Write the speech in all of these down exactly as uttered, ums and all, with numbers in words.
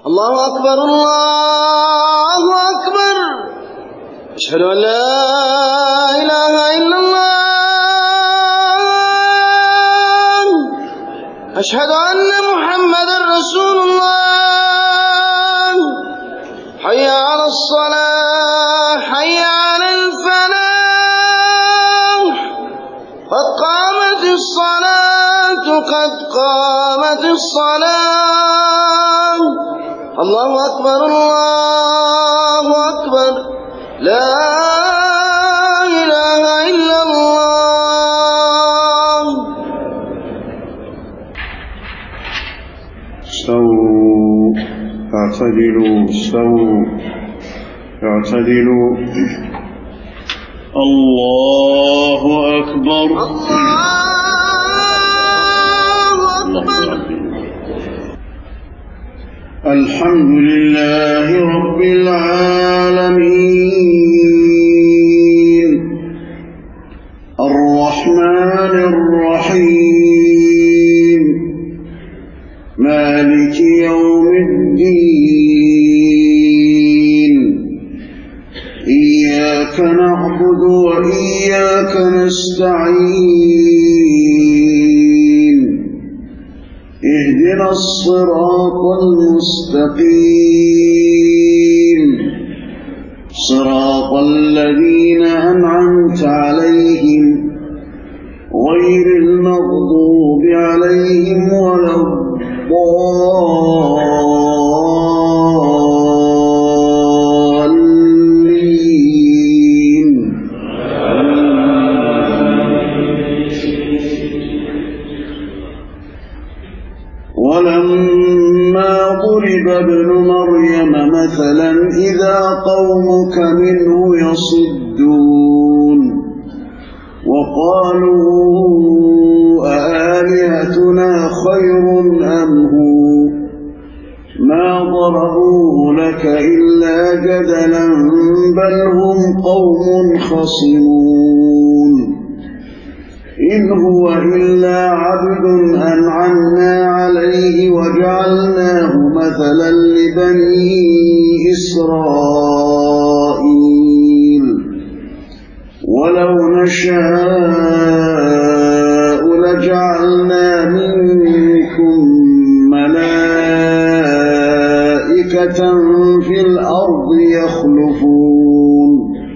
الله أكبر الله أكبر أشهد أن لا إله إلا الله أشهد أن محمدا رسول الله حي على الصلاة حي على الفلاح قد قامت الصلاة قد قامت الصلاة الله أكبر الله أكبر لا إله إلا الله. استووا اعتدلوا استووا اعتدلوا. الله أكبر الله أكبر. الحمد لله رب العالمين الرحمن الرحيم مالك يوم الدين إياك نعبد وإياك نستعين اهدنا الصراط المستقيم صراط الذين أنعمت عليهم غير المغضوب عليهم ولا الضالين. ولما ضرب ابن مريم مثلا إذا قومك منه يصدون وقالوا أآلهتنا خير أم هو ما ضربوه لك إلا جدلا بل هم قوم خصمون إن هو إلا عبد أنعمنا عليه وجعلناه مثلا لبني إسرائيل ولو نشاء لجعلنا منكم ملائكة في الأرض يخلفون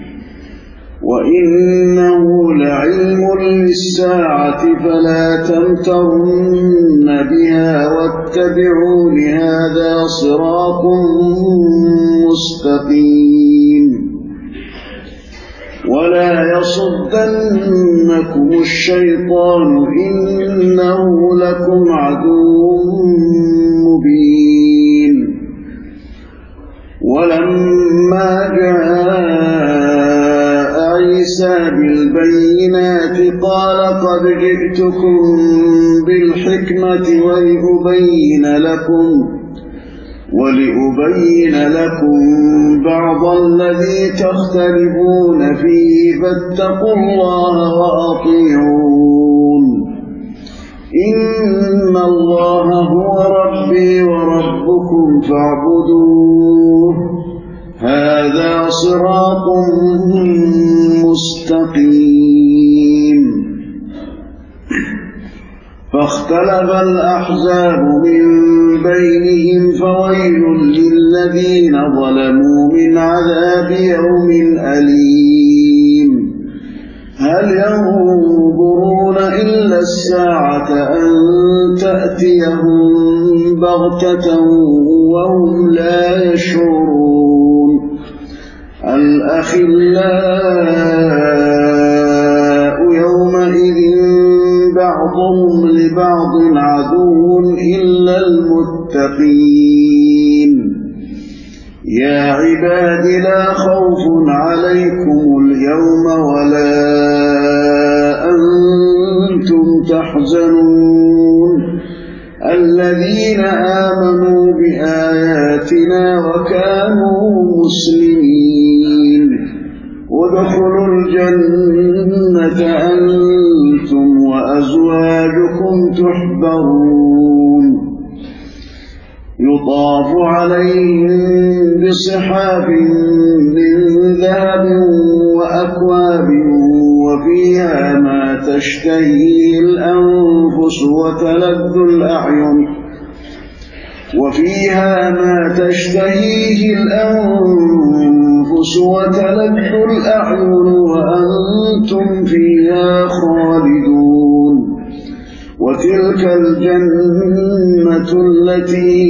وإنه لعلم للساعة فلا تمترن بها واتبعون هذا صراط مستقيم ولا يصدنكم الشيطان إنه لكم عدو مبين. ولما جاء عيسى بالبينات قال قد جئتكم بالحكمة ولأبين لكم ولأبين لكم بعض الذي تختلفون فيه فاتقوا الله وأطيعون إن الله هو ربي وربكم فاعبدوه هذا صراط مستقيم. فاختلف الأحزاب من بينهم فويل للذين ظلموا من عذاب يوم أليم. هل ينظرون إلا الساعة أن تأتيهم بغتة وهم لا يشعرون. الأخلاء يومئذ بعضهم لبعض عدو إلا المتقين. يا عباد لا خوف عليكم اليوم ولا أنتم تحزنون الذين آمنوا بآياتنا وكانوا مسلمين ادخلوا الجنة أنتم وأزواجكم تحبرون يطاف على عليهم بصحاف من ذهب وأكواب وفيها ما تشتهيه الأنفس وتلذ الأعين وفيها ما تشتهيه الأنفس وتلذ الأعين وأنتم فيها خالدون وتلك الجنة التي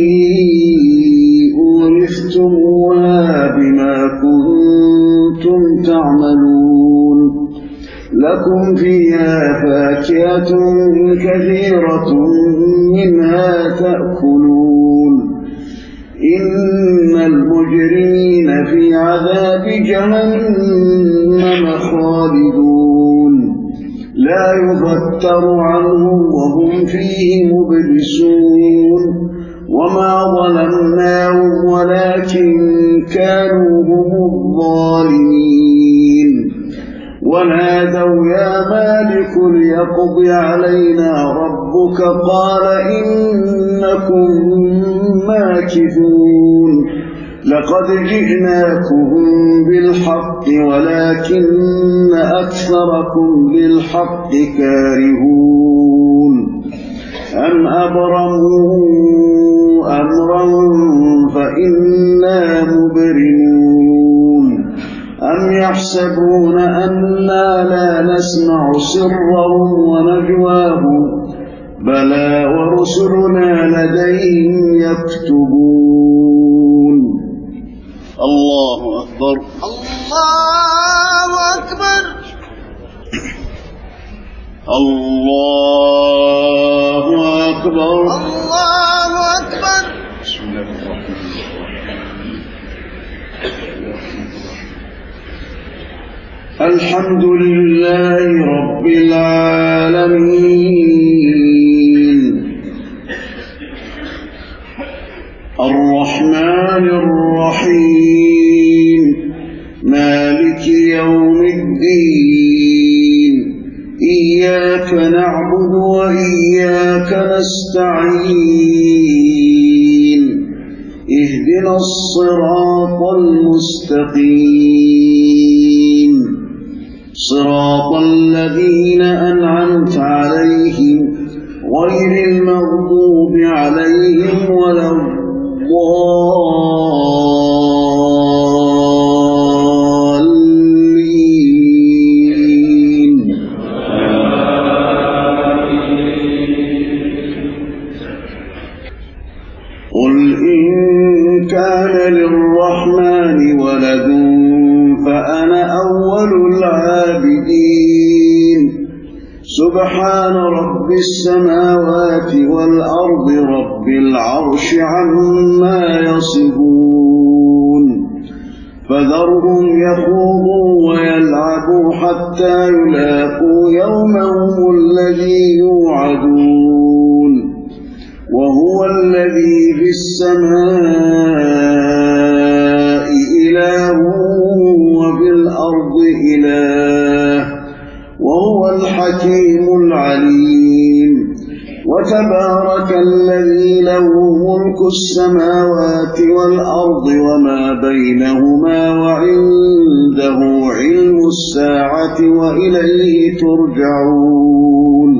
أورثتموها بما كنتم تعملون لكم فيها فاكهة كثيرة منها تأكلون إن المجرمين في عذاب جهنم خالدون لا يفتر عنهم وهم فيه مبلسون وما ظلمناهم ولكن كانوا هم الظالمين ونادوا يا مالك ليقض علينا ربك قال إنكم ماكثون لقد جئناكم بالحق ولكن أكثركم للحق كارهون أم أبرموا أمرا فإنا مبرمون أم يحسبون أنا لا نسمع سرهم ونجواهم بلى ورسلنا لديهم يكتبون الله أكبر الله أكبر الله أكبر الله أكبر بسم الله الرحمن الرحيم الحمد لله رب العالمين الرحمن الرحيم مالك يوم الدين إياك نعبد وإياك نستعين اهدنا الصراط المستقيم صراط الذين أنعمت عليهم غير المغضوب عليهم ولا الضالين قل إن كان للرحمن ولد فأنا أول العابدين سبحان رب السماوات والأرض رب العرش عما يصفون فذرهم يخوضوا ويلعبوا حتى يلاقوا يومهم الذي يوعدون وهو الذي في السماء إله وفي الأرض إله وهو الحكيم العليم وتبارك الذي له ملك السماوات والأرض وما بينهما وعنده علم الساعة وإليه ترجعون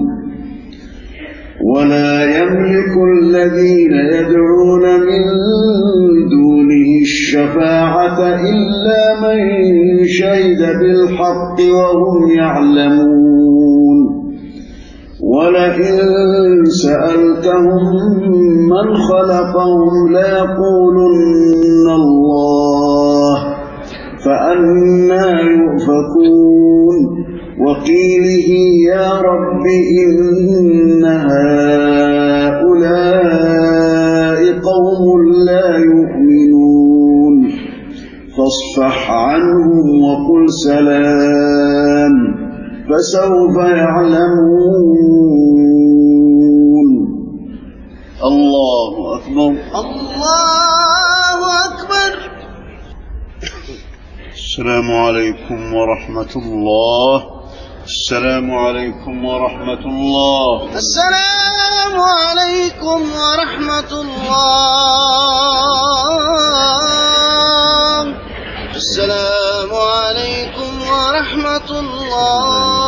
ولا يملك الذين يدعون من دونه الشفاعة إلا من شهد بالحق وهم يعلمون ولئن سألتهم من خلقهم ليقولن الله فأنى يؤفكون وقيله يا رب إن هؤلاء قوم لا يؤمنون فاصفح عنهم وقل سلام فسوف يعلمون الله أكبر الله أكبر السلام عليكم ورحمة الله السلام عليكم ورحمة الله السلام عليكم ورحمة الله. السلام عليكم ورحمة الله.